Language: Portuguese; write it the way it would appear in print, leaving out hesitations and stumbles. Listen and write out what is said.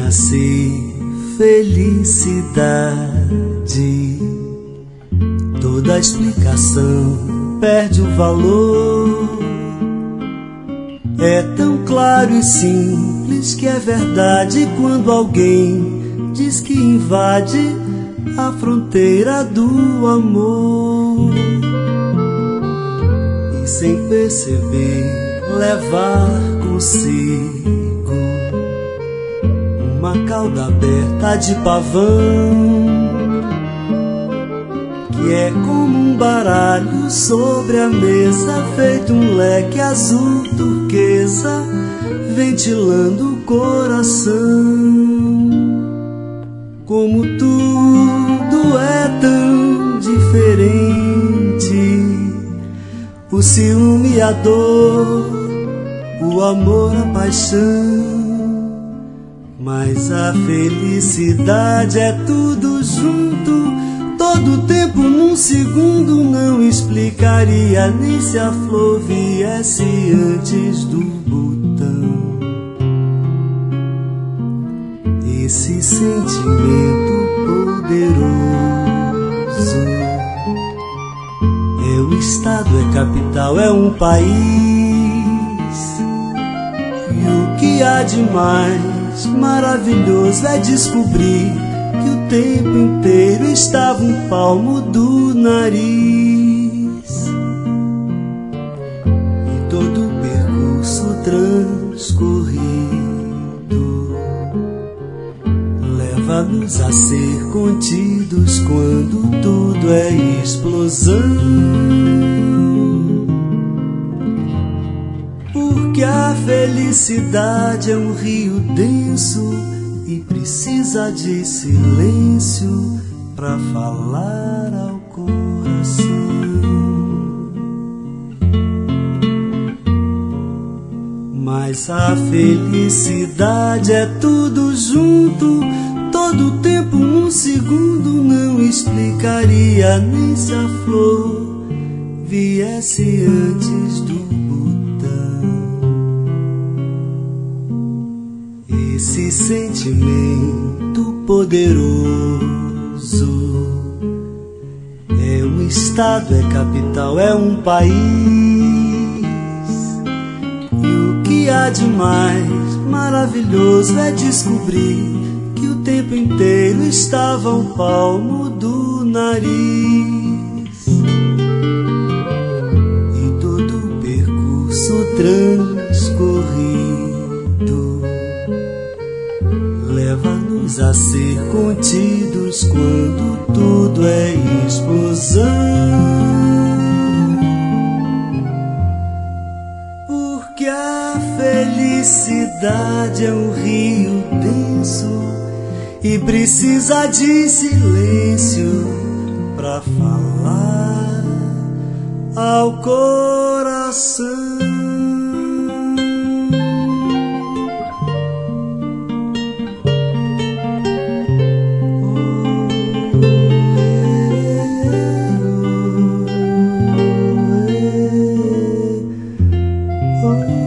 nascer felicidade, toda explicação perde o valor. É tão claro e simples que é verdade quando alguém diz que invade a fronteira do amor e sem perceber levar consigo uma cauda aberta de pavão, que é como um baralho sobre a mesa, feito um leque azul turquesa, ventilando o coração. Como tudo é tão diferente, o ciúme e a dor, o amor, a paixão, mas a felicidade é tudo junto, todo tempo num segundo. Não explicaria nem se a flor viesse antes do botão. Esse sentimento poderoso é o estado, é capital, é um país. E o que há de mais maravilhoso é descobrir que o tempo inteiro estava um palmo do nariz. E todo o percurso transcorrido leva-nos a ser contidos quando tudo é explosão. Porque a felicidade é um rio denso e precisa de silêncio pra falar ao coração. Mas a felicidade é tudo junto, todo tempo num segundo. Não explicaria nem se a flor viesse antes do botão. Esse sentimento poderoso é um estado, é capital, é um país. E o que há de mais maravilhoso é descobrir que o tempo inteiro estava um palmo do nariz. E todo o percurso transcorrido leva-nos a ser contidos quando tudo é explosão. Porque a felicidade é um rio denso e precisa de silêncio pra falar ao coração. Oh,